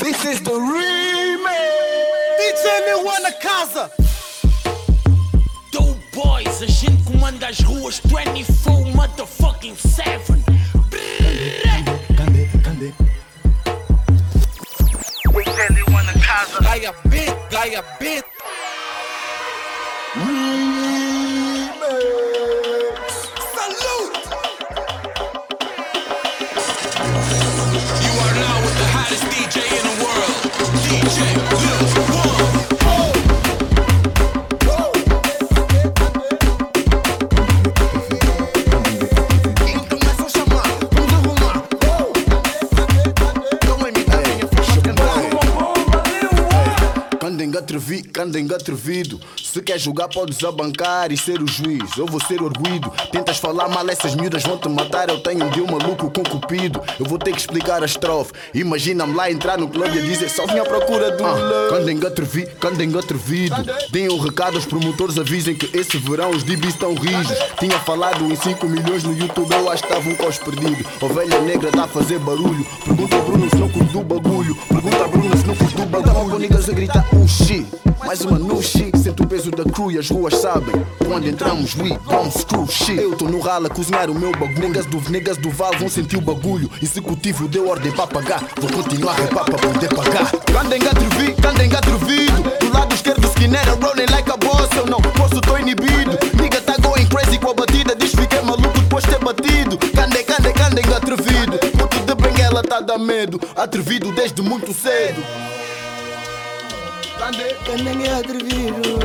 This is the remix. DJ Lil na casa. Dope boys, a gente comanda as ruas 24 motherfucking 7. DJ Lil na casa. Gaia bit. Salute. You are now with the hottest DJ in the world, DJ Lil One. Candem atrevido. Se quer jogar podes abancar e ser o juiz. Eu vou ser arguido. Tentas falar mal, essas miúdas vão te matar. Eu tenho um deal maluco com cupido. Eu vou ter que explicar a estrofe. Imagina-me lá entrar no clube e dizer só vim à procura do Candem atrevido. Deem um recado aos promotores, avisem que esse verão os DBs estão rijos. Tinha falado em 5 milhões no YouTube, eu acho que estava um cos perdido. Ovelha negra tá a fazer barulho. Pergunta a Bruno se não curte do bagulho. Pergunta a Bruno se não curte do bagulho. Tava com niggas a gritar shit. Mais uma no shit. Sento o peso da crew e as ruas sabem. Quando entramos, we don't screw shit. Eu tô no rala a cozinhar o meu bagulho. Negas do Val vão sentir o bagulho. Executivo deu ordem para pagar. Vou continuar a repar para poder pagar. Candem atrevido. Do lado esquerdo skinhead rolling like a boss. Eu não posso, tô inibido. Nigga tá going crazy com a batida. Diz fiquei maluco depois de ter batido. Candem atrevido. Puto de benguela tá dá medo. Atrevido desde muito cedo. Candem é atrevido.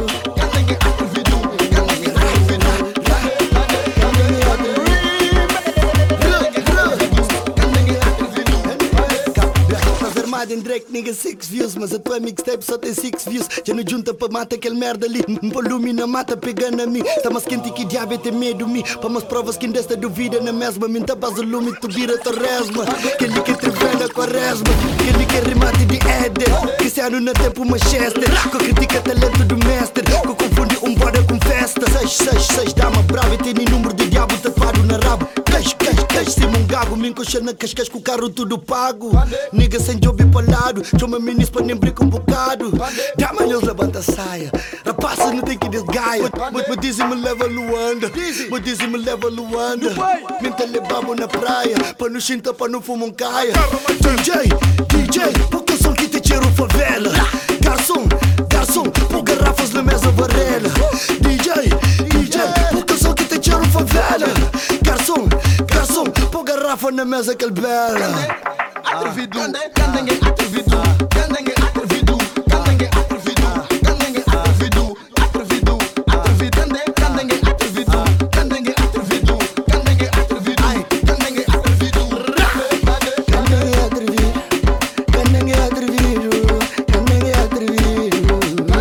Em Drake, nigga, 6 views. Mas a tua mixtape só tem 6 views. Já não junta pra matar aquele merda ali. Volume na mata pegando a mim. Está mais quente que diabo tem medo de mim. Para umas provas que desta duvida na mesma. Me tapas o lume, tu vira tua resma. Aquele que trevela com a resma. Aquele que remate de Éder. Que se ano na tempo Manchester. Que critica talento do mestre. Que confunde bora com festa. 666, dama brava. E tem número de diabo tatuado na rabo. Cima um gago. Me encoxa na cascas com o carro tudo pago. Nigga sem job para lado, chama ministro para nem brincar bocado. Dá-me eles levanta a saia. Rapaça não tem que desgaia. Mas dizem-me leva Luanda. Mas dizem-me leva Luanda. Minta levamos na praia. Para no chinta, para no fumo caia. DJ, porque som que te tiro favela. Garçom, por garrafas na mesa varela. DJ, porque som que te tiro favela. Garçom, por garrafa na mesa que bela. Atrevido, candem é atrevido, candem é atrevido, candem é atrevido, candem é atrevido, atrevido, candem é atrevido, candem é atrevido, candem é atrevido, candem é atrevido, candem é atrevido, candem é atrevido, candem é atrevido,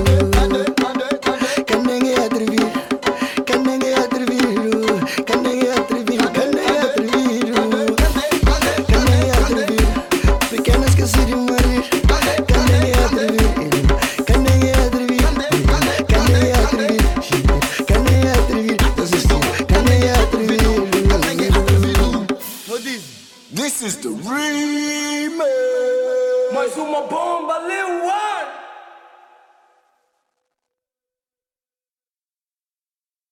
candem é atrevido, candem é atrevido, candem é atrevido, candem é atrevido. Pequenas que se de morir. Candem é atrevido. Candem é atrevido. Candem é atrevido. Candem é atrevido. Candem é atrevido. This is the remix. Mais uma bomba, Lil One.